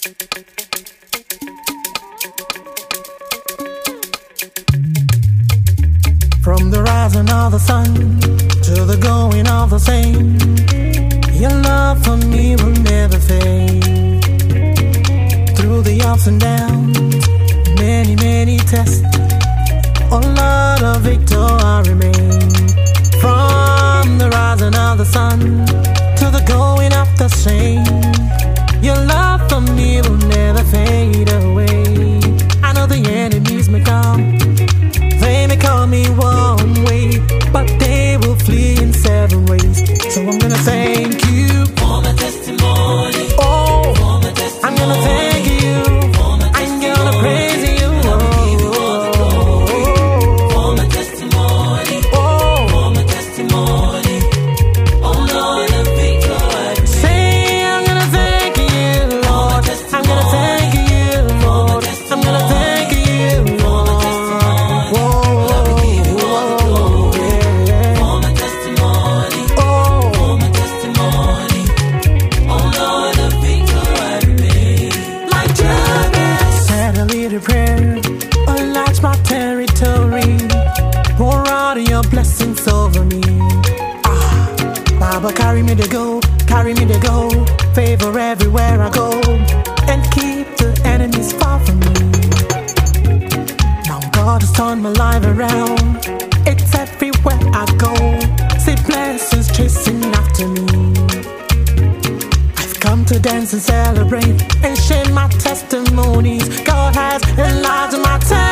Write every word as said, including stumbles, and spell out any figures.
From the rising of the sun to the going of the same, your love for me will never fade. Through the ups and downs, many, many tests, a lot of victory remain. From the rising of the sun to the going of the same, your love for me will never fade away. I know the enemies may come, they may call me one way, but they will flee in seven ways. So I'm gonna thank you for my testimony. Oh, for my testimony. I'm gonna thank you. For my I'm gonna praise you. And I will give you all the glory. For my testimony. Oh, for my testimony. Oh Lord, the victory. say I'm gonna thank you, Lord. I'm gonna thank you, Lord. I'm gonna thank you, Lord. Prayer, enlarge my territory, pour out your blessings over me. Ah, Baba, carry me to go, carry me to go, favor everywhere I go, and keep the enemies far from me. Now God has turned my life around, it's everywhere I go, see blessings chasing after me. Come to dance and celebrate and share my testimonies. God has enlarged my time.